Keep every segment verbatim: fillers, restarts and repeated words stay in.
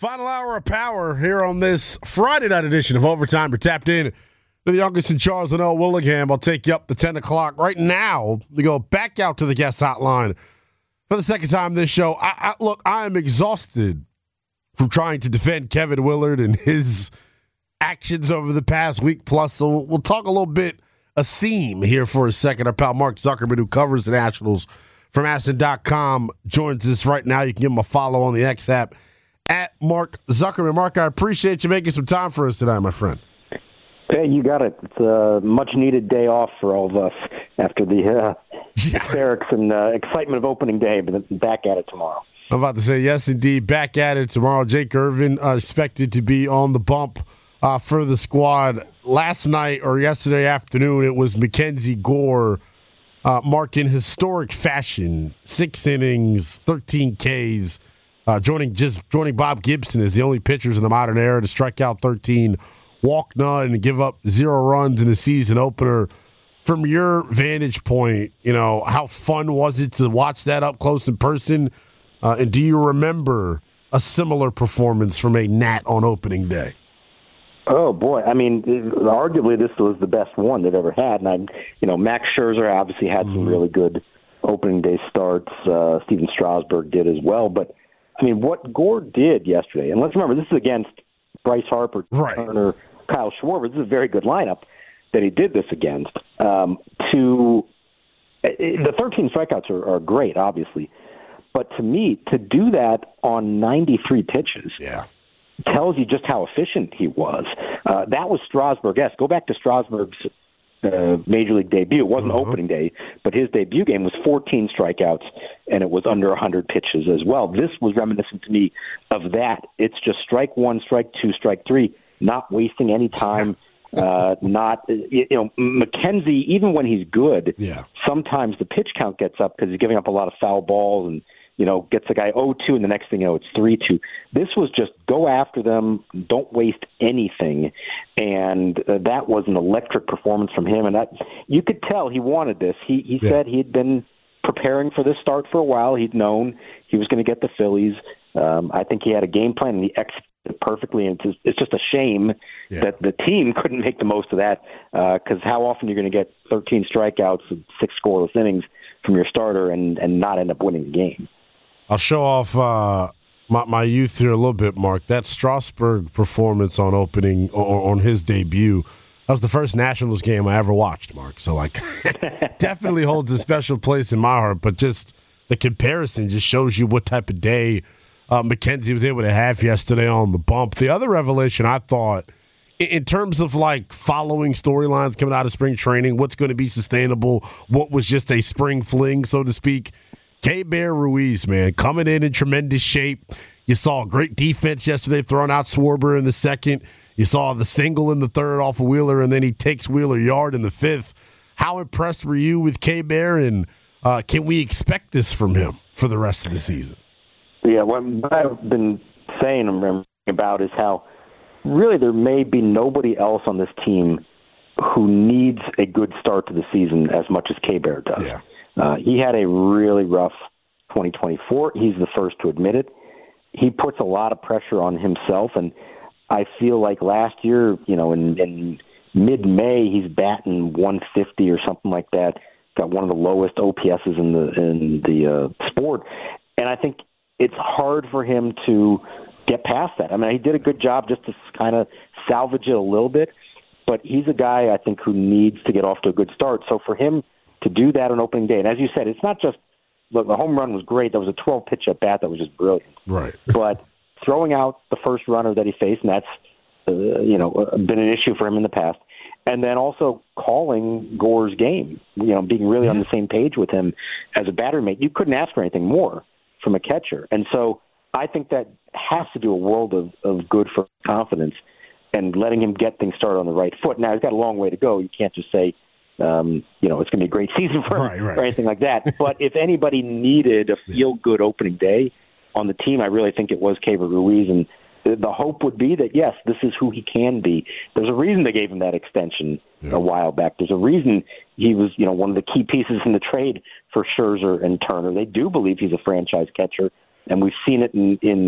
Final hour of power here on this Friday night edition of Overtime. You're tapped in to the youngest in Charles and L. Willingham. I'll take you up to ten o'clock right now to go back out to the guest hotline for the second time this show. I, I, look, I am exhausted from trying to defend Kevin Willard and his actions over the past week plus. So we'll talk a little bit a seam here for a second. Our pal Mark Zuckerman, who covers the Nationals from Aston dot com, joins us right now. You can give him a follow on the X app at Mark Zuckerman. Mark, I appreciate you making some time for us tonight, my friend. Hey, you got it. It's a much-needed day off for all of us after the uh, yeah. hysterics and uh, excitement of opening day, but then back at it tomorrow. I'm about to say, yes, indeed, back at it tomorrow. Jake Irvin uh, expected to be on the bump uh, for the squad. Last night or yesterday afternoon, it was Mackenzie Gore uh, marking historic fashion, six innings, thirteen Ks, Uh, joining just joining Bob Gibson as the only pitchers in the modern era to strike out thirteen, walk none, and give up zero runs in the season opener. From your vantage point, you know, how fun was it to watch that up close in person? Uh, and do you remember a similar performance from a Nat on opening day? Oh boy! I mean, arguably this was the best one they've ever had, and I, you know, Max Scherzer obviously had mm-hmm. some really good opening day starts. Uh, Steven Strasburg did as well, but. I mean, what Gore did yesterday, and let's remember, this is against Bryce Harper, right. Turner, Kyle Schwarber. This is a very good lineup that he did this against. Um, to the thirteen strikeouts are, are great, obviously, but to me, to do that on ninety-three pitches yeah. tells you just how efficient he was. Uh, that was Strasburg-esque. Go back to Strasburg's Uh, major league debut. It wasn't uh-huh. opening day, but his debut game was fourteen strikeouts, and it was under one hundred pitches as well. This was reminiscent to me of that. It's just strike one, strike two, strike three, not wasting any time. uh, not you know McKenzie, even when he's good, yeah. sometimes the pitch count gets up because he's giving up a lot of foul balls and you know gets the guy oh two, and the next thing you know it's three two. This was just go after them, don't waste anything, and uh, that was an electric performance from him. And that you could tell he wanted this. He he yeah. said he had been preparing for this start for a while. He'd known he was going to get the Phillies. Um, I think he had a game plan, and he executed it perfectly. And it's, it's just a shame yeah. that the team couldn't make the most of that because uh, how often you're going to get thirteen strikeouts and six scoreless innings from your starter and, and not end up winning the game. I'll show off uh, my, my youth here a little bit, Mark. That Strasburg performance on opening, or on his debut, that was the first Nationals game I ever watched, Mark. So, like, definitely holds a special place in my heart. But just the comparison just shows you what type of day uh, McKenzie was able to have yesterday on the bump. The other revelation I thought, in terms of, like, following storylines coming out of spring training, what's going to be sustainable, what was just a spring fling, so to speak, K-Bear Ruiz, man, coming in in tremendous shape. You saw a great defense yesterday throwing out Schwarber in the second. You saw the single in the third off of Wheeler, and then he takes Wheeler yard in the fifth. How impressed were you with K-Bear, and uh, can we expect this from him for the rest of the season? Yeah, what I've been saying about is how really there may be nobody else on this team who needs a good start to the season as much as K-Bear does. Yeah. Uh, he had a really rough twenty twenty-four. He's the first to admit it. He puts a lot of pressure on himself, and I feel like last year, you know, in, in mid-May, he's batting one fifty or something like that. Got one of the lowest O P S's in the in the uh, sport, and I think it's hard for him to get past that. I mean, he did a good job just to kind of salvage it a little bit, but he's a guy I think who needs to get off to a good start. So for him to do that on opening day, and as you said, it's not just, look, the home run was great. That was a twelve-pitch at bat that was just brilliant. Right. But throwing out the first runner that he faced, and that's uh, you know been an issue for him in the past, and then also calling Gore's game, you know, being really on the same page with him as a batter mate. You couldn't ask for anything more from a catcher. And so I think that has to do a world of, of good for confidence and letting him get things started on the right foot. Now, he's got a long way to go. You can't just say, Um, you know, it's going to be a great season for him right, right. or anything like that. But if anybody needed a feel-good opening day on the team, I really think it was K-Bear Ruiz. And the, the hope would be that, yes, this is who he can be. There's a reason they gave him that extension yeah. a while back. There's a reason he was, you know, one of the key pieces in the trade for Scherzer and Turner. They do believe he's a franchise catcher, and we've seen it in, in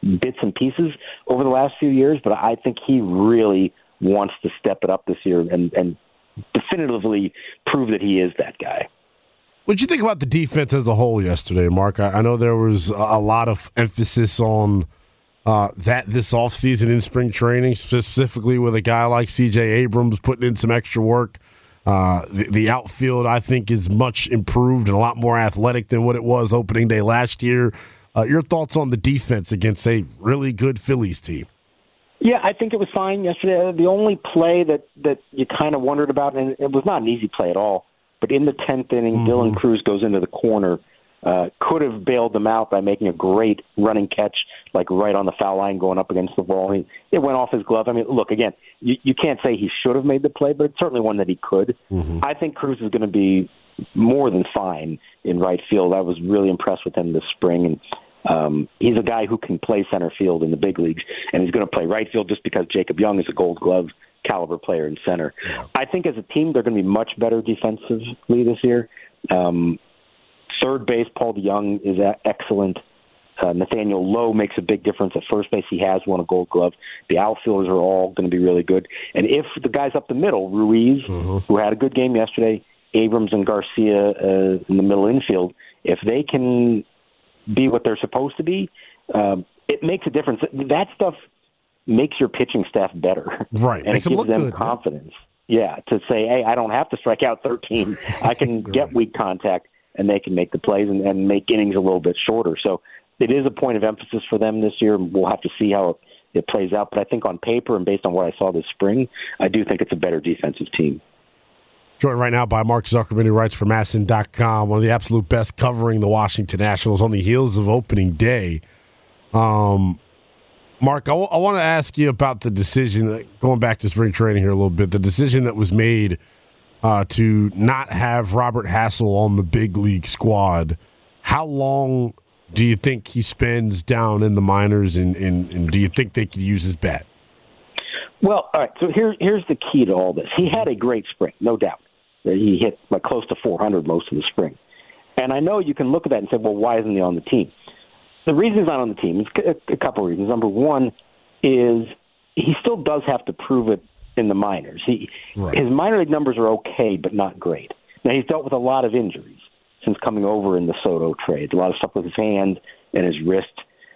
bits and pieces over the last few years, but I think he really wants to step it up this year and, and definitively prove that he is that guy. What did you think about the defense as a whole yesterday, Mark? I, I know there was a lot of emphasis on uh, that this offseason in spring training, specifically with a guy like C J Abrams putting in some extra work. Uh, the, the outfield, I think, is much improved and a lot more athletic than what it was opening day last year. Uh, your thoughts on the defense against a really good Phillies team? Yeah, I think it was fine yesterday. The only play that, that you kind of wondered about, and it was not an easy play at all, but in the tenth inning, mm-hmm. Dylan Cruz goes into the corner, uh, could have bailed them out by making a great running catch, like right on the foul line going up against the ball. He, it went off his glove. I mean, look, again, you, you can't say he should have made the play, but it's certainly one that he could. Mm-hmm. I think Cruz is going to be more than fine in right field. I was really impressed with him this spring, and Um, he's a guy who can play center field in the big leagues, and he's going to play right field just because Jacob Young is a Gold Glove caliber player in center. Yeah. I think as a team, they're going to be much better defensively this year. Um, third base, Paul DeYoung is a- excellent. Uh, Nathaniel Lowe makes a big difference at first base. He has won a Gold Glove. The outfielders are all going to be really good. And if the guys up the middle, Ruiz, mm-hmm. who had a good game yesterday, Abrams and Garcia uh, in the middle infield, if they can be what they're supposed to be, um, it makes a difference. That stuff makes your pitching staff better. Right. And makes it gives them, them good, confidence. Yeah. yeah, to say, hey, I don't have to strike out thirteen. I can get weak contact, and they can make the plays and, and make innings a little bit shorter. So it is a point of emphasis for them this year. We'll have to see how it, it plays out. But I think on paper and based on what I saw this spring, I do think it's a better defensive team. Joined right now by Mark Zuckerman, who writes for M A S N dot com, one of the absolute best covering the Washington Nationals on the heels of opening day. Um, Mark, I, w- I want to ask you about the decision, that, going back to spring training here a little bit, the decision that was made uh, to not have Robert Hassell on the big league squad. How long do you think he spends down in the minors, and, and, and do you think they could use his bat? Well, all right, so here, here's the key to all this. He had a great spring, no doubt. He hit like close to four hundred most of the spring. And I know you can look at that and say, well, why isn't he on the team? The reason he's not on the team is a couple of reasons. Number one is he still does have to prove it in the minors. He, right. His minor league numbers are okay, but not great. Now, he's dealt with a lot of injuries since coming over in the Soto trade, a lot of stuff with his hand and his wrist.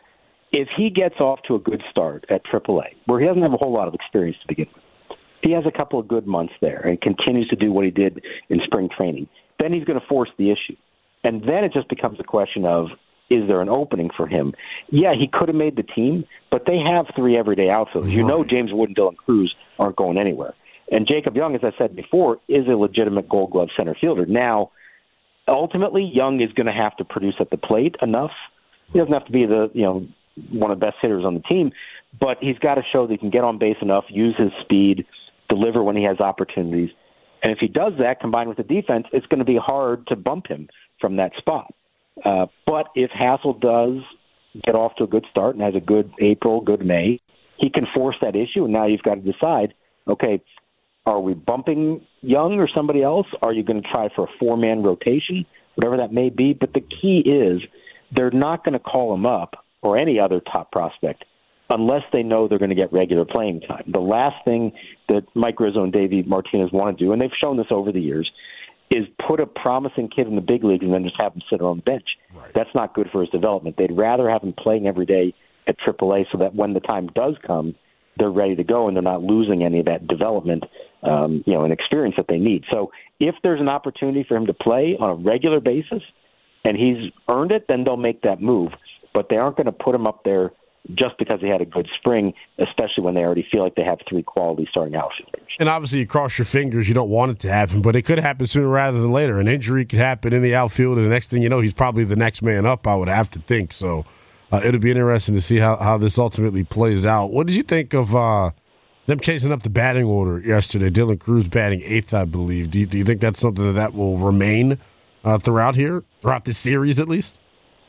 If he gets off to a good start at triple A, where he doesn't have a whole lot of experience to begin with, he has a couple of good months there and continues to do what he did in spring training, then he's going to force the issue. And then it just becomes a question of, is there an opening for him? Yeah, he could have made the team, but they have three everyday outfielders. You know James Wood and Dylan Cruz aren't going anywhere. And Jacob Young, as I said before, is a legitimate Gold Glove center fielder. Now, ultimately, Young is going to have to produce at the plate enough. He doesn't have to be the, you know, one of the best hitters on the team, but he's got to show that he can get on base enough, use his speed, deliver when he has opportunities. And if he does that, combined with the defense, it's going to be hard to bump him from that spot. Uh, but if Hassell does get off to a good start and has a good April, good May, he can force that issue, and now you've got to decide, okay, are we bumping Young or somebody else? Are you going to try for a four-man rotation, whatever that may be? But the key is they're not going to call him up or any other top prospect unless they know they're going to get regular playing time. The last thing that Mike Rizzo and Davey Martinez want to do, and they've shown this over the years, is put a promising kid in the big leagues and then just have him sit on the bench. Right. That's not good for his development. They'd rather have him playing every day at triple A so that when the time does come, they're ready to go and they're not losing any of that development, um, you know, and experience that they need. So if there's an opportunity for him to play on a regular basis and he's earned it, then they'll make that move. But they aren't going to put him up there just because he had a good spring, especially when they already feel like they have three quality starting outfielders. And obviously you cross your fingers, you don't want it to happen, but it could happen sooner rather than later. An injury could happen in the outfield, and the next thing you know, he's probably the next man up, I would have to think. So uh, it'll be interesting to see how, how this ultimately plays out. What did you think of uh, them chasing up the batting order yesterday? Dylan Cruz batting eighth, I believe. Do you, do you think that's something that, that will remain uh, throughout here, throughout this series at least?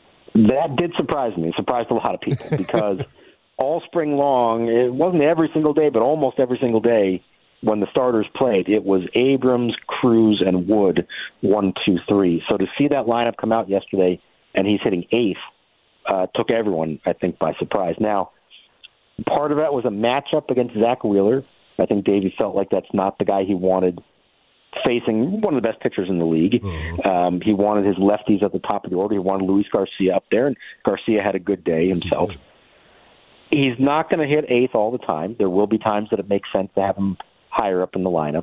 That did surprise me. It surprised a lot of people because all spring long, it wasn't every single day, but almost every single day when the starters played, it was Abrams, Cruz, and Wood, one, two, three. So to see that lineup come out yesterday and he's hitting eighth, uh, took everyone, I think, by surprise. Now, part of that was a matchup against Zach Wheeler. I think Davey felt like that's not the guy he wanted facing one of the best pitchers in the league. Mm-hmm. Um, he wanted his lefties at the top of the order. He wanted Luis Garcia up there, and Garcia had a good day himself. He's not going to hit eighth all the time. There will be times that it makes sense to have him higher up in the lineup.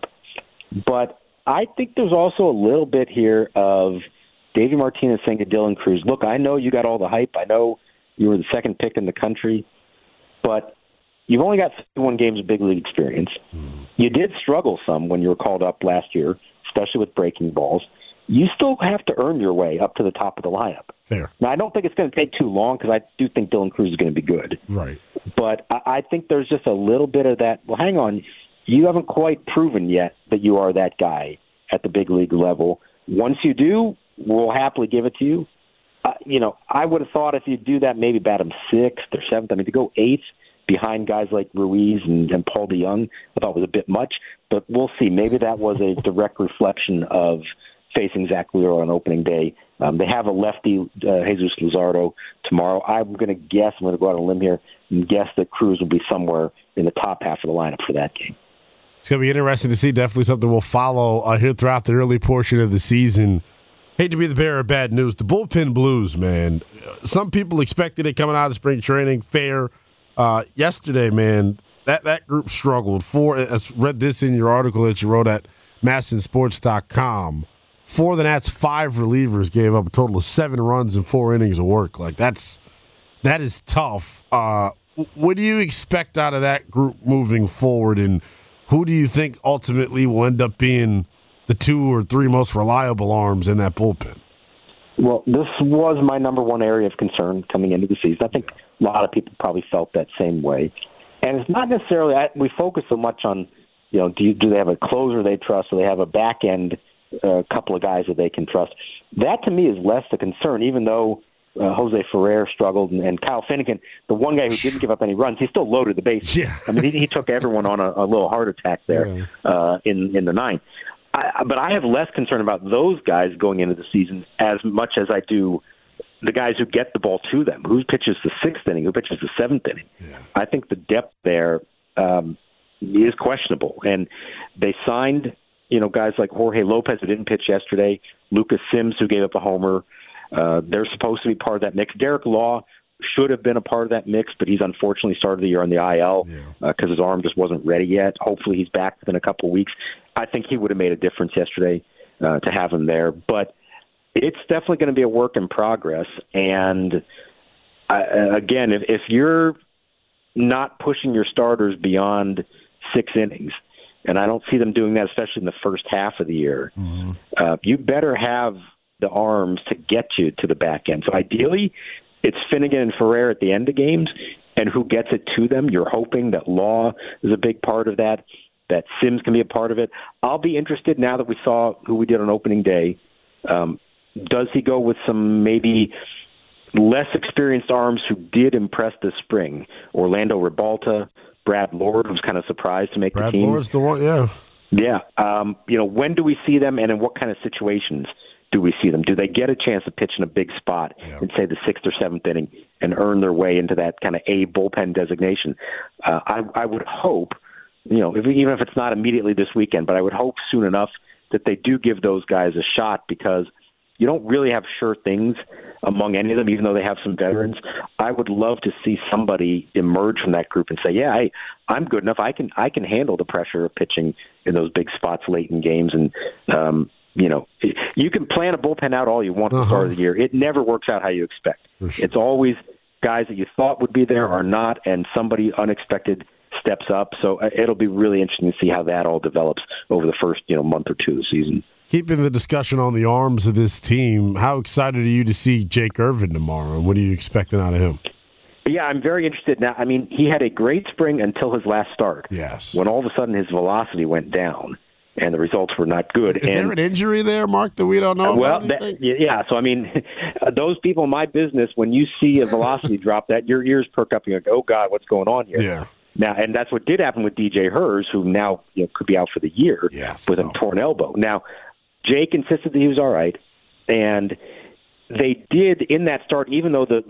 But I think there's also a little bit here of Davey Martinez saying to Dylan Cruz, look, I know you got all the hype. I know you were the second pick in the country, but you've only got fifty-one games of big league experience. Mm-hmm. You did struggle some when you were called up last year, especially with breaking balls. You still have to earn your way up to the top of the lineup. Fair. Now, I don't think it's going to take too long because I do think Dylan Cruz is going to be good. Right. But I, I think there's just a little bit of that, well, hang on, you haven't quite proven yet that you are that guy at the big league level. Once you do, we'll happily give it to you. Uh, you know, I would have thought if you do that, maybe bat him sixth or seventh. I mean, to go eighth behind guys like Ruiz and, and Paul DeJong, I thought was a bit much. But we'll see. Maybe that was a direct reflection of facing Zach Wheeler on opening day. Um, they have a lefty, uh, Jesus Luzardo, tomorrow. I'm going to guess, I'm going to go out on a limb here, and guess that Cruz will be somewhere in the top half of the lineup for that game. It's going to be interesting to see. Definitely something we'll follow uh, here throughout the early portion of the season. Hate to be the bearer of bad news. The bullpen blues, man. Some people expected it coming out of spring training. Fair. Uh, yesterday, man, that, that group struggled. Four. I read this in your article that you wrote at masson sports dot com. Four of the Nats' five relievers gave up a total of seven runs in four innings of work. Like, that's that is tough. Uh, what do you expect out of that group moving forward, and who do you think ultimately will end up being the two or three most reliable arms in that bullpen? Well, this was my number one area of concern coming into the season. I think a lot of people probably felt that same way. And it's not necessarily – we focus so much on, you know, do, you, do they have a closer they trust, or they have a back-end a couple of guys that they can trust. That, to me, is less the concern, even though uh, Jose Ferrer struggled and, and Kyle Finnegan, the one guy who didn't give up any runs, he still loaded the bases. Yeah. I mean, he, he took everyone on a, a little heart attack there yeah. uh, in, in the ninth. I, but I have less concern about those guys going into the season as much as I do the guys who get the ball to them. Who pitches the sixth inning? Who pitches the seventh inning? Yeah. I think the depth there um, is questionable. And they signed – you know, guys like Jorge Lopez, who didn't pitch yesterday, Lucas Sims, who gave up a homer. Uh, they're supposed to be part of that mix. Derek Law should have been a part of that mix, but he's unfortunately started the year on the I L because yeah. uh, his arm just wasn't ready yet. Hopefully he's back within a couple of weeks. I think he would have made a difference yesterday uh, to have him there. But it's definitely going to be a work in progress. And, uh, again, if, if you're not pushing your starters beyond six innings, and I don't see them doing that, especially in the first half of the year. Mm-hmm. Uh, you better have the arms to get you to the back end. So ideally, it's Finnegan and Ferrer at the end of games, and who gets it to them. You're hoping that Law is a big part of that, that Sims can be a part of it. I'll be interested now that we saw who we did on opening day. Um, does he go with some maybe less experienced arms who did impress this spring? Orlando Ribalta, Brad Lord was kind of surprised to make Brad the team. Brad Lord's the one, yeah. Yeah. Um, you know, when do we see them, and in what kind of situations do we see them? Do they get a chance to pitch in a big spot yeah. in, say, the sixth or seventh inning and earn their way into that kind of A bullpen designation? Uh, I, I would hope, you know, if, even if it's not immediately this weekend, but I would hope soon enough that they do give those guys a shot, because you don't really have sure things among any of them, even though they have some veterans. I would love to see somebody emerge from that group and say, yeah, I, I'm good enough. I can I can handle the pressure of pitching in those big spots late in games. And, um, you know, you can plan a bullpen out all you want at the start of the year. It never works out how you expect. Sure. It's always guys that you thought would be there are not, and somebody unexpected steps up. So it'll be really interesting to see how that all develops over the first, you know, month or two of the season. Keeping the discussion on the arms of this team, how excited are you to see Jake Irvin tomorrow, and what are you expecting out of him? Yeah, I'm very interested. Now, I mean, he had a great spring until his last start. Yes. When all of a sudden his velocity went down and the results were not good. Is and, there an injury there, Mark, that we don't know well, about? Well, yeah. So, I mean, those people in my business, when you see a velocity drop, that your ears perk up and you go, oh, God, what's going on here? Yeah. Now, and that's what did happen with D J Hers, who now you know, could be out for the year yes, with a torn elbow. Now, Jake insisted that he was all right, and they did in that start, even though the, the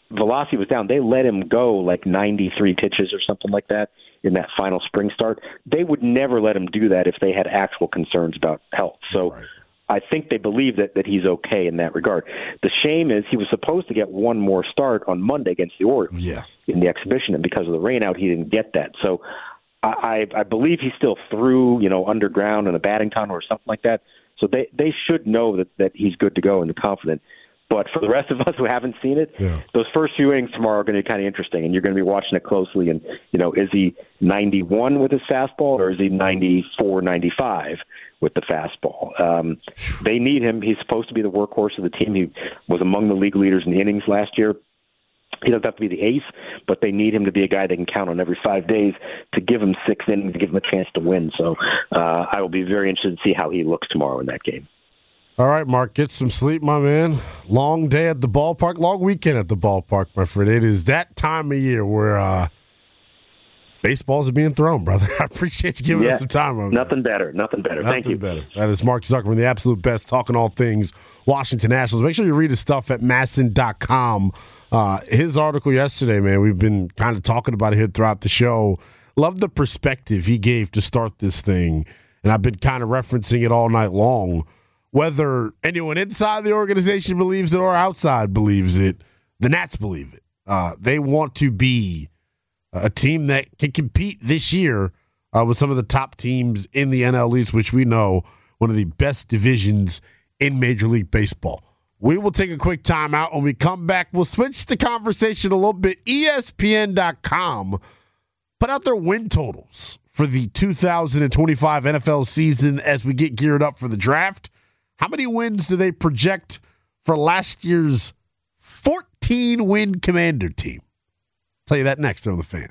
velocity was down. They let him go like ninety-three pitches or something like that in that final spring start. They would never let him do that if they had actual concerns about health. So right. I think they believe that, that he's okay in that regard. The shame is he was supposed to get one more start on Monday against the Orioles yeah. in the exhibition, and because of the rain out, he didn't get that. So I, I, I believe he still threw, you know, underground in a batting tunnel or something like that. So they, they should know that, that he's good to go and confident. But for the rest of us who haven't seen it, yeah. those first few innings tomorrow are going to be kind of interesting, and you're going to be watching it closely. And, you know, is he ninety-one with his fastball, or is he ninety-four, ninety-five with the fastball? Um, they need him. He's supposed to be the workhorse of the team. He was among the league leaders in innings last year. He doesn't have to be the ace, but they need him to be a guy they can count on every five days to give him six innings, to give him a chance to win. So uh, I will be very interested to see how he looks tomorrow in that game. All right, Mark, get some sleep, my man. Long day at the ballpark, long weekend at the ballpark, my friend. It is that time of year where uh, baseballs are being thrown, brother. I appreciate you giving yeah, us some time on Nothing that. better, nothing better. Nothing Thank you. better. That is Mark Zuckerman, the absolute best, talking all things Washington Nationals. Make sure you read his stuff at masson dot com. Uh, his article yesterday, man, we've been kind of talking about it here throughout the show. Love the perspective he gave to start this thing, and I've been kind of referencing it all night long. Whether anyone inside the organization believes it or outside believes it, the Nats believe it. Uh, they want to be a team that can compete this year uh, with some of the top teams in the N L East, which we know one of the best divisions in Major League Baseball. We will take a quick time out. When we come back, we'll switch the conversation a little bit. E S P N dot com put out their win totals for the two thousand twenty-five N F L season as we get geared up for the draft. How many wins do they project for last year's fourteen-win Commander team? I'll tell you that next on The Fan.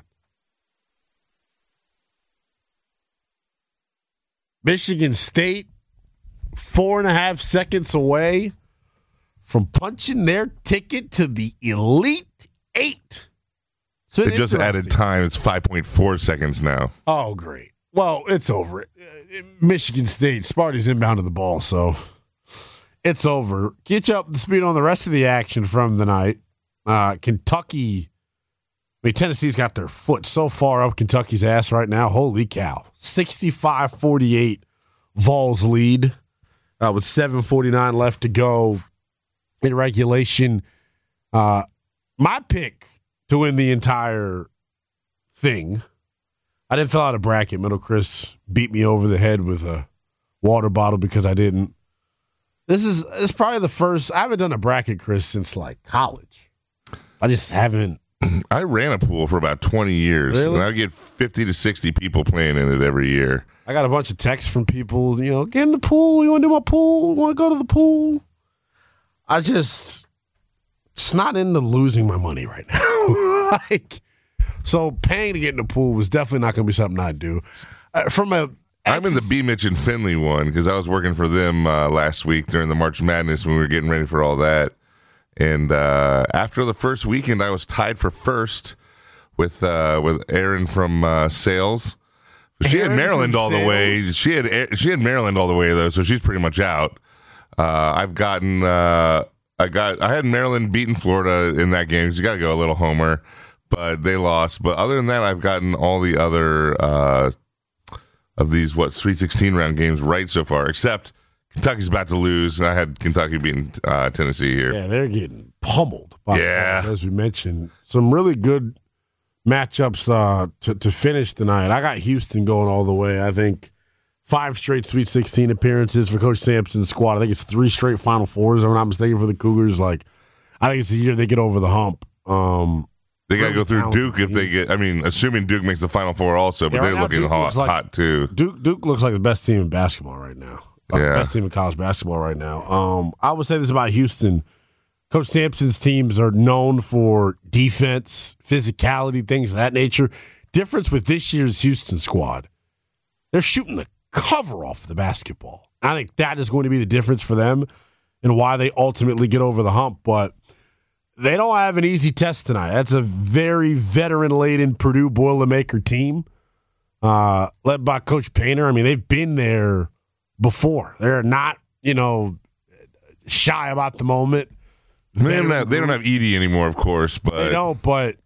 Michigan State, four and a half seconds away from punching their ticket to the Elite Eight. So it just added time. It's five point four seconds now. Oh, great. Well, it's over. Michigan State, Sparty's inbound to the ball, so it's over. Get you up to speed on the rest of the action from the night. Uh, Kentucky, I mean, Tennessee's got their foot so far up Kentucky's ass right now. Holy cow. sixty-five forty-eight Vols lead uh, with seven forty-nine left to go in regulation. Uh, my pick to win the entire thing, I didn't fill out a bracket. Middle Chris beat me over the head with a water bottle because I didn't. This is it's probably the first. I haven't done a bracket, Chris, since like college. I just haven't. I ran a pool for about twenty years, really? and I get fifty to sixty people playing in it every year. I got a bunch of texts from people, you know, get in the pool. You want to do my pool? You want to go to the pool? I just, it's not into losing my money right now. like, so paying to get in the pool was definitely not going to be something I'd do. Uh, from a I'm in the B. Mitch and Finley one because I was working for them uh, last week during the March Madness when we were getting ready for all that. And uh, after the first weekend, I was tied for first with uh, with Erin from uh, Sales. She Aaron had Maryland all Sales. the way. She had she had Maryland all the way though, so she's pretty much out. Uh, I've gotten uh, I got I had Maryland beating Florida in that game. You got to go a little homer, but they lost. But other than that, I've gotten all the other. Uh, Of these, what, Sweet sixteen round games right so far, except Kentucky's about to lose, and I had Kentucky beating uh, Tennessee here. Yeah, they're getting pummeled. By yeah. As we mentioned, some really good matchups uh, to, to finish the night. I got Houston going all the way. I think five straight Sweet sixteen appearances for Coach Sampson's squad. I think it's three straight Final Fours, if I'm not mistaken, for the Cougars. Like, I think it's the year they get over the hump. Um They got to go through Duke if they get. I mean, assuming Duke makes the Final Four also, but yeah, right they're looking hot, like, hot too. Duke Duke looks like the best team in basketball right now. Like yeah. the best team in college basketball right now. Um, I would say this about Houston. Coach Sampson's teams are known for defense, physicality, things of that nature. Difference with this year's Houston squad, they're shooting the cover off the basketball. I think that is going to be the difference for them and why they ultimately get over the hump. But they don't have an easy test tonight. That's a very veteran-laden Purdue Boilermaker team uh, led by Coach Painter. I mean, they've been there before. They're not, you know, shy about the moment. They don't have, they don't have Edey anymore, of course, but they don't. But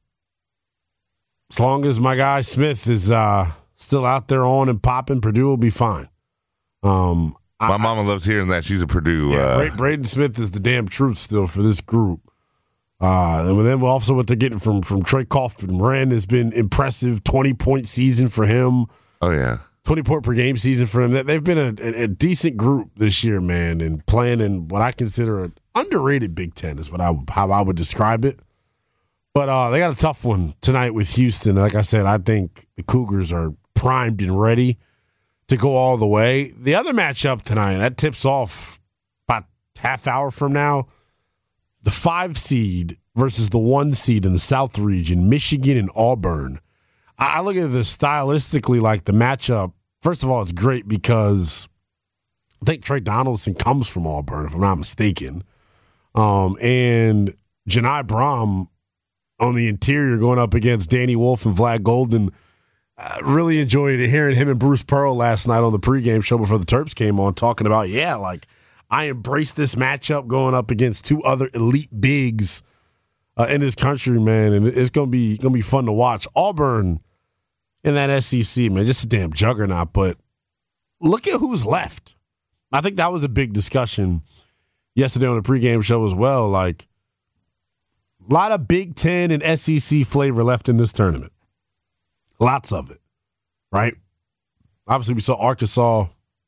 as long as my guy Smith is uh, still out there on and popping, Purdue will be fine. Um, my I, mama loves hearing that. She's a Purdue. Yeah, uh, Braden Smith is the damn truth still for this group. Uh, and then also what they're getting from from Trey Kaufman-Renn has been impressive. twenty-point season for him. Oh, yeah. twenty-point per game season for him. They've been a, a, a decent group this year, man, and playing in what I consider an underrated Big Ten is what I how I would describe it. But uh, they got a tough one tonight with Houston. Like I said, I think the Cougars are primed and ready to go all the way. The other matchup tonight, that tips off about half hour from now. The five seed versus the one seed in the South region, Michigan and Auburn. I look at this stylistically like the matchup. First of all, it's great because I think Trey Donaldson comes from Auburn, if I'm not mistaken. Um, and Janai Brom on the interior going up against Danny Wolf and Vlad Golden. I really enjoyed hearing him and Bruce Pearl last night on the pregame show before the Terps came on talking about, yeah, like, I embrace this matchup going up against two other elite bigs uh, in this country, man, and it's gonna be gonna be fun to watch. Auburn in that S E C, man, just a damn juggernaut. But look at who's left. I think that was a big discussion yesterday on the pregame show as well. Like a lot of Big Ten and S E C flavor left in this tournament. Lots of it, right? Obviously, we saw Arkansas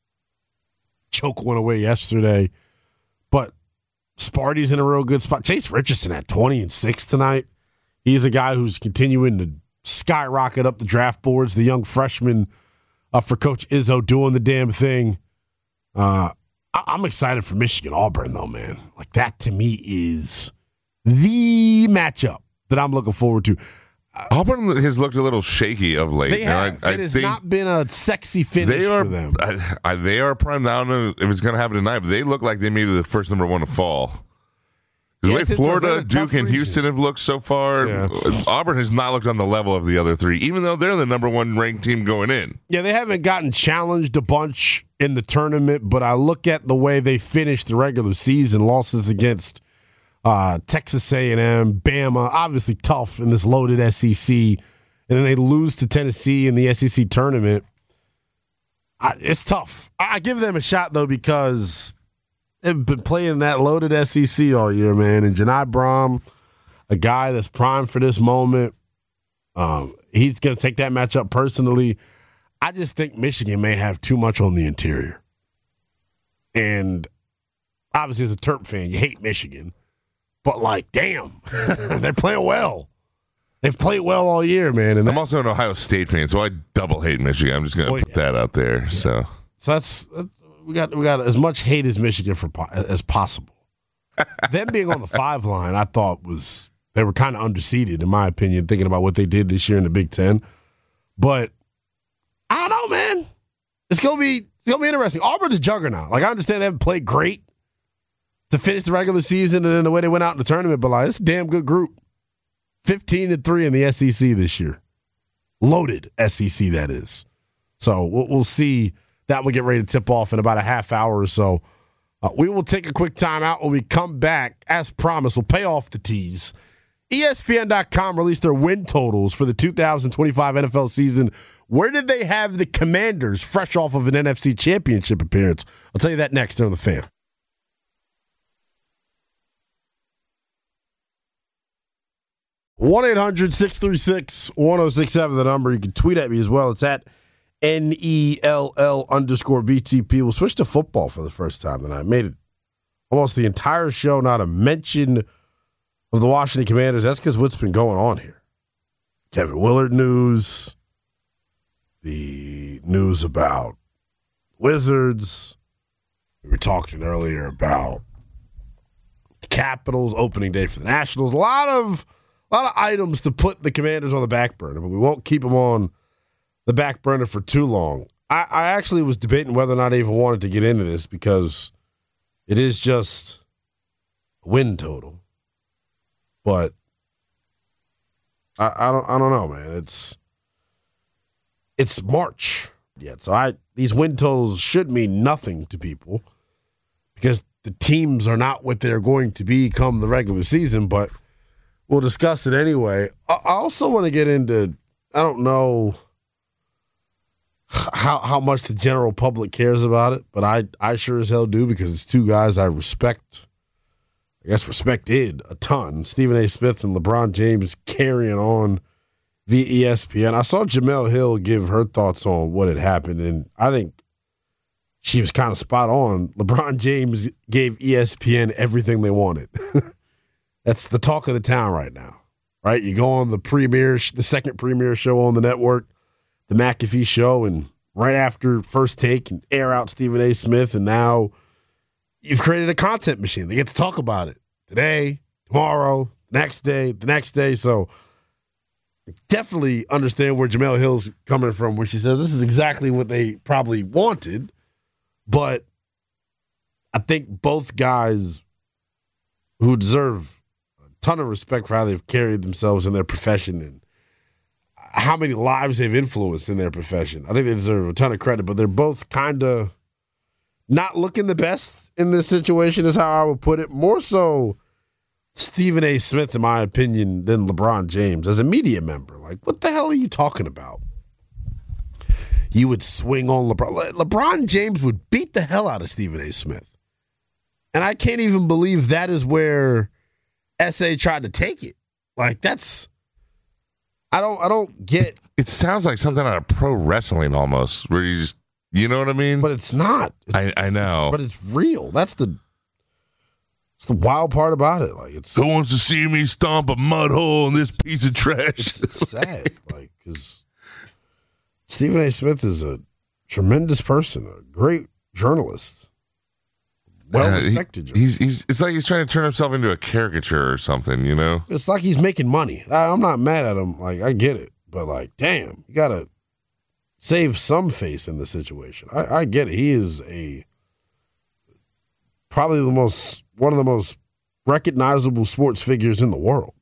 choke one away yesterday, but Sparty's in a real good spot. Chase Richardson at twenty and six tonight. He's a guy who's continuing to skyrocket up the draft boards. The young freshman uh, for Coach Izzo doing the damn thing. Uh, I- I'm excited for Michigan Auburn though, man. Like that to me is the matchup that I'm looking forward to. Auburn has looked a little shaky of late. They have. I, I it has think not been a sexy finish they are, for them. I, I, they are primed. I don't know if it's going to happen tonight, but they look like they may be the first number one to fall. The Yeah, way since Florida, they're in a tough Duke, and region. Houston have looked so far, Yeah. Auburn has not looked on the level of the other three, even though they're the number one ranked team going in. Yeah, they haven't gotten challenged a bunch in the tournament, but I look at the way they finished the regular season, losses against uh, Texas A and M, Bama, obviously tough in this loaded S E C, and then they lose to Tennessee in the S E C tournament. I, it's tough. I, I give them a shot, though, because they've been playing that loaded S E C all year, man, and Janai Brom, a guy that's primed for this moment, um, he's going to take that matchup personally. I just think Michigan may have too much on the interior. And obviously, as a Terp fan, you hate Michigan. But, like, damn, they're playing well. They've played well all year, man. And I'm also an Ohio State fan, so I double hate Michigan. I'm just going to Oh, put yeah. that out there. Yeah. So, so that's we got we got as much hate as Michigan for po- as possible. Them being on the five line, I thought was they were kind of underseeded, in my opinion, thinking about what they did this year in the Big Ten. But I don't know, man. It's gonna be it's gonna be interesting. Auburn's a juggernaut. Like I understand they haven't played great to finish the regular season and then the way they went out in the tournament, but like it's a damn good group. Fifteen and three in the S E C this year, loaded S E C that is. So we'll, we'll see. That will get ready to tip off in about a half hour or so. Uh, we will take a quick time out. When we come back, as promised, we'll pay off the tease. E S P N dot com released their win totals for the two thousand twenty-five N F L season. Where did they have the Commanders fresh off of an N F C Championship appearance? I'll tell you that next on The Fan. one eight hundred six three six one oh six seven, the number. You can tweet at me as well. It's at N E L L underscore B T P. We'll switch to football for the first time tonight. I made it almost the entire show, not a mention of the Washington Commanders. That's because what's been going on here. Kevin Willard news, the news about Wizards. We were talking earlier about the Capitals, opening day for the Nationals. A lot of, a lot of items to put the Commanders on the back burner, but we won't keep them on the back burner for too long. I, I actually was debating whether or not I even wanted to get into this because it is just a win total. But I, I don't I don't know, man. It's it's March yet. So I these win totals should mean nothing to people because the teams are not what they're going to be come the regular season, but we'll discuss it anyway. I also want to get into, I don't know how how much the general public cares about it, but I, I sure as hell do, because it's two guys I respect, I guess respected a ton. Stephen A. Smith and LeBron James carrying on via E S P N. I saw Jemele Hill give her thoughts on what had happened, and I think she was kind of spot on. LeBron James gave E S P N everything they wanted. That's the talk of the town right now, right? You go on the premiere, the second premiere show on the network, the McAfee show, and right after First Take and air out Stephen A. Smith, and now you've created a content machine. They get to talk about it today, tomorrow, next day, the next day. So definitely understand where Jemele Hill's coming from when she says this is exactly what they probably wanted. But I think both guys who deserve a ton of respect for how they've carried themselves in their profession and how many lives they've influenced in their profession, I think they deserve a ton of credit. But they're both kind of not looking the best in this situation, is how I would put it. More so Stephen A. Smith, in my opinion, than LeBron James as a media member. Like, what the hell are you talking about? You would swing on LeBron. Le- LeBron James would beat the hell out of Stephen A. Smith. And I can't even believe that is where S A tried to take it. Like, that's, I don't, I don't get. It sounds like something out of pro wrestling almost, where you just, you know what I mean? But it's not. It's, I, I know. But it's real. That's the, it's the wild part about it. Like, it's. Who wants to see me stomp a mud hole in this piece of trash? It's, it's sad. Like, because Stephen A. Smith is a tremendous person, a great journalist, well-respected uh, he, he's, he's, it's like he's trying to turn himself into a caricature or something, you know? It's like he's making money. I, I'm not mad at him. Like, I get it. But, like, damn, you got to save some face in the situation. I, I get it. He is a probably the most, one of the most recognizable sports figures in the world.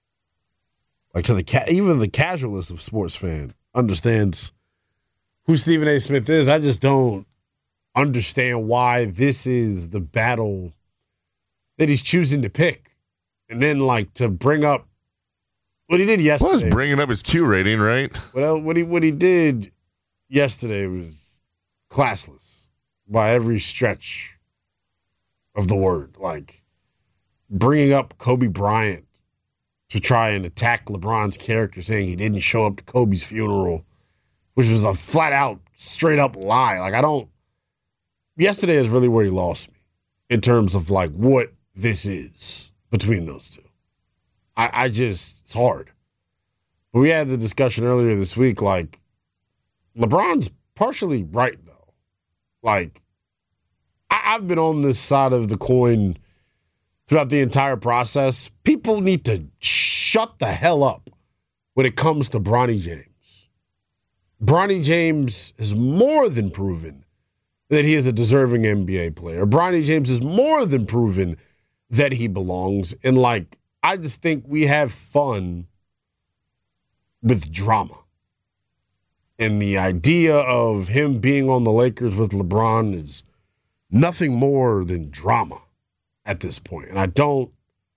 Like, to the ca- even the casualist of sports fan understands who Stephen A. Smith is. I just don't understand why this is the battle that he's choosing to pick. And then, like, to bring up what he did yesterday. Well, it's bringing up his Q rating, right? Well, what he what he did yesterday was classless by every stretch of the word. Like, bringing up Kobe Bryant to try and attack LeBron's character, saying he didn't show up to Kobe's funeral, which was a flat-out, straight-up lie. Like, I don't... Yesterday is really where he lost me in terms of, like, what this is between those two. I, I just... It's hard. But we had the discussion earlier this week, like, LeBron's partially right, though. Like, I, I've been on this side of the coin throughout the entire process. People need to shut the hell up when it comes to Bronny James. Bronny James has more than proven that he is a deserving N B A player. Bronny James has more than proven that he belongs. And, like, I just think we have fun with drama. And the idea of him being on the Lakers with LeBron is nothing more than drama at this point. And I don't,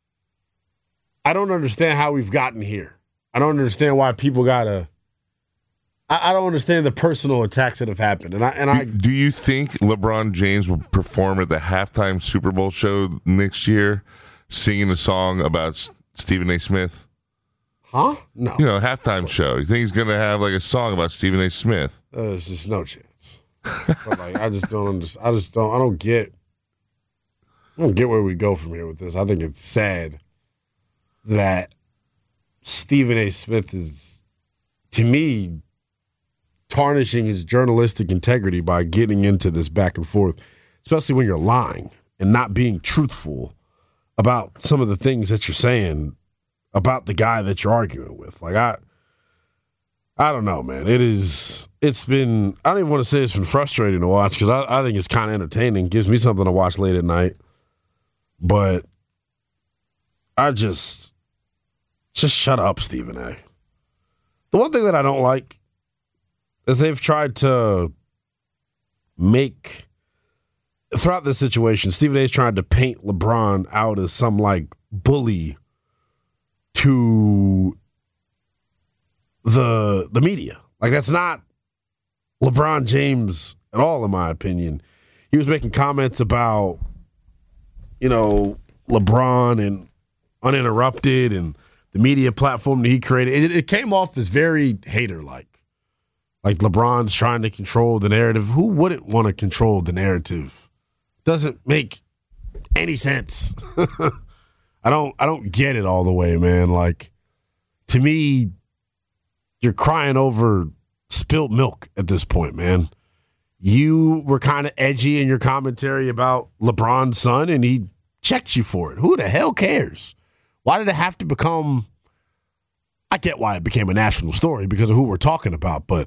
I don't understand how we've gotten here. I don't understand why people gotta, I, I don't understand the personal attacks that have happened. And I, and I, do you think LeBron James will perform at the halftime Super Bowl show next year, singing a song about S- Stephen A. Smith? Huh? No. You know, halftime show. You think he's going to have like a song about Stephen A. Smith? Uh, there's just no chance. But like, I just don't understand. I just don't. I don't get. I don't get where we go from here with this. I think it's sad that Stephen A. Smith is, to me, tarnishing his journalistic integrity by getting into this back and forth, especially when you're lying and not being truthful about some of the things that you're saying about the guy that you're arguing with. Like, I I don't know, man. It is, it's been, I don't even want to say it's been frustrating to watch because I, I think it's kind of entertaining. Gives me something to watch late at night. But I just, just shut up, Stephen A. The one thing that I don't like is they've tried to make throughout this situation, Stephen A's trying to paint LeBron out as some like bully to the the media. Like, that's not LeBron James at all, in my opinion. He was making comments about, you know, LeBron and Uninterrupted and the media platform that he created. It, it came off as very hater-like. Like LeBron's trying to control the narrative. Who wouldn't want to control the narrative? Doesn't make any sense. I don't I don't get it all the way, man. Like, to me, you're crying over spilled milk at this point, man. You were kind of edgy in your commentary about LeBron's son, and he checked you for it. Who the hell cares? Why did it have to become... I get why it became a national story because of who we're talking about, but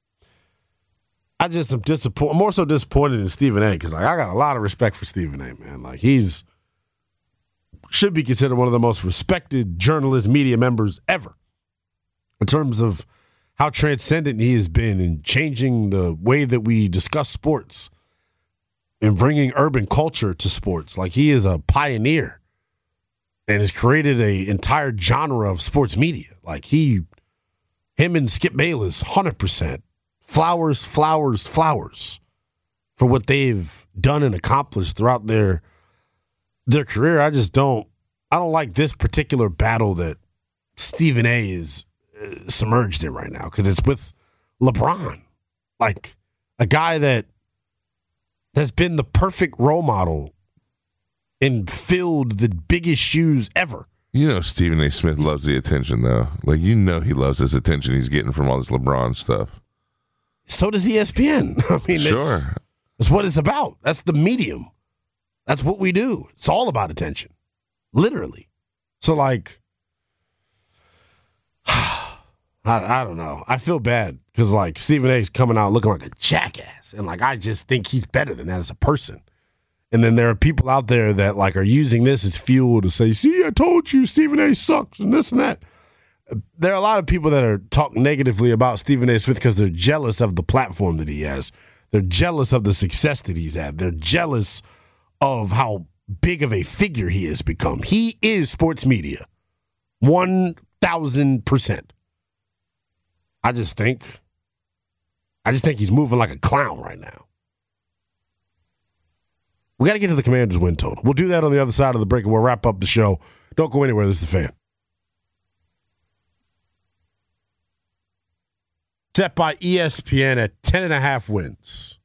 I just am disappointed. I'm more so disappointed in Stephen A. because like, I got a lot of respect for Stephen A., man. Like, he's should be considered one of the most respected journalist media members ever in terms of how transcendent he has been in changing the way that we discuss sports and bringing urban culture to sports. Like, he is a pioneer and has created an entire genre of sports media. Like, he, him and Skip Bayless, one hundred percent. Flowers, flowers, flowers for what they've done and accomplished throughout their their career. I just don't, I don't like this particular battle that Stephen A. is uh, submerged in right now because it's with LeBron. Like, a guy that has been the perfect role model and filled the biggest shoes ever. You know Stephen A. Smith loves the attention, though. Like, you know he loves this attention he's getting from all this LeBron stuff. So does E S P N. I mean, sure. It's, it's what it's about. That's the medium. That's what we do. It's all about attention. Literally. So, like, I, I don't know. I feel bad because, like, Stephen A's coming out looking like a jackass. And, like, I just think he's better than that as a person. And then there are people out there that, like, are using this as fuel to say, see, I told you Stephen A sucks and this and that. There are a lot of people that are talking negatively about Stephen A. Smith because they're jealous of the platform that he has. They're jealous of the success that he's had. They're jealous of how big of a figure he has become. He is sports media. one thousand percent. I just think, I just think he's moving like a clown right now. We got to get to the Commanders win total. We'll do that on the other side of the break, and we'll wrap up the show. Don't go anywhere. This is The Fan. Set by E S P N at ten and a half wins.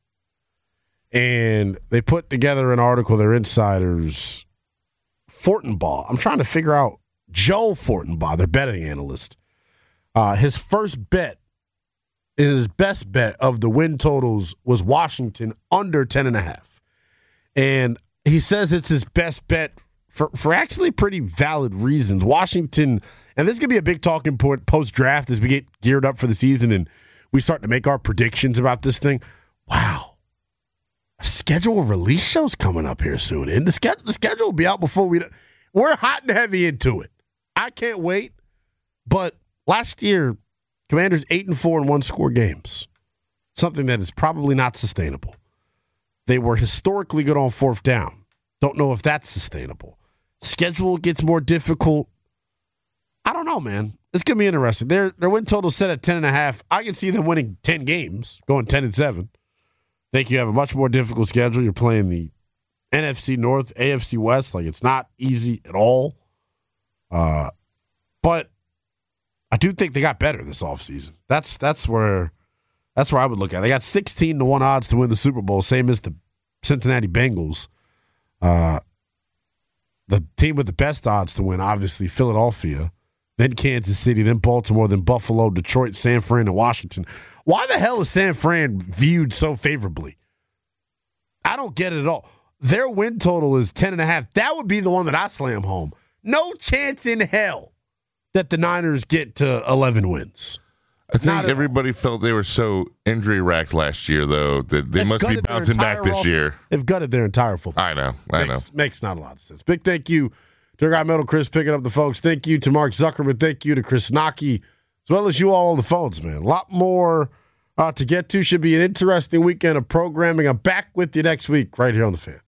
And they put together an article, their insiders, Fortenbaugh. I'm trying to figure out Joe Fortenbaugh, their betting analyst. Uh, his first bet, his best bet of the win totals was Washington under ten and a half. And he says it's his best bet for, for actually pretty valid reasons. Washington, and this is going to be a big talking point post-draft as we get geared up for the season and we start to make our predictions about this thing. Wow. A schedule release show's coming up here soon. And the, ske- the schedule will be out before we... We're hot and heavy into it. I can't wait. But last year, Commanders eight and four in one-score games. Something that is probably not sustainable. They were historically good on fourth down. Don't know if that's sustainable. Schedule gets more difficult. I don't know, man. It's going to be interesting. Their their win total set at ten and a half. I can see them winning ten games, going ten and seven. Think you have a much more difficult schedule. You're playing the N F C North, A F C West. Like, it's not easy at all. Uh, but I do think they got better this offseason. That's that's where that's where I would look at it. They got sixteen to one odds to win the Super Bowl, same as the Cincinnati Bengals. Uh, the team with the best odds to win, obviously, Philadelphia, then Kansas City, then Baltimore, then Buffalo, Detroit, San Fran, and Washington. Why the hell is San Fran viewed so favorably? I don't get it at all. Their win total is ten and a half. That would be the one that I slam home. No chance in hell that the Niners get to eleven wins. I think everybody felt they were so injury-racked last year, though, that they They've must be bouncing back this off- year. They've gutted their entire football. I know, I makes, know. Makes not a lot of sense. Big thank you to our guy Metal Chris picking up the folks. Thank you to Mark Zuckerman. Thank you to Chris Naki, as well as you all on the phones, man. A lot more uh, to get to. Should be an interesting weekend of programming. I'm back with you next week right here on The Fan.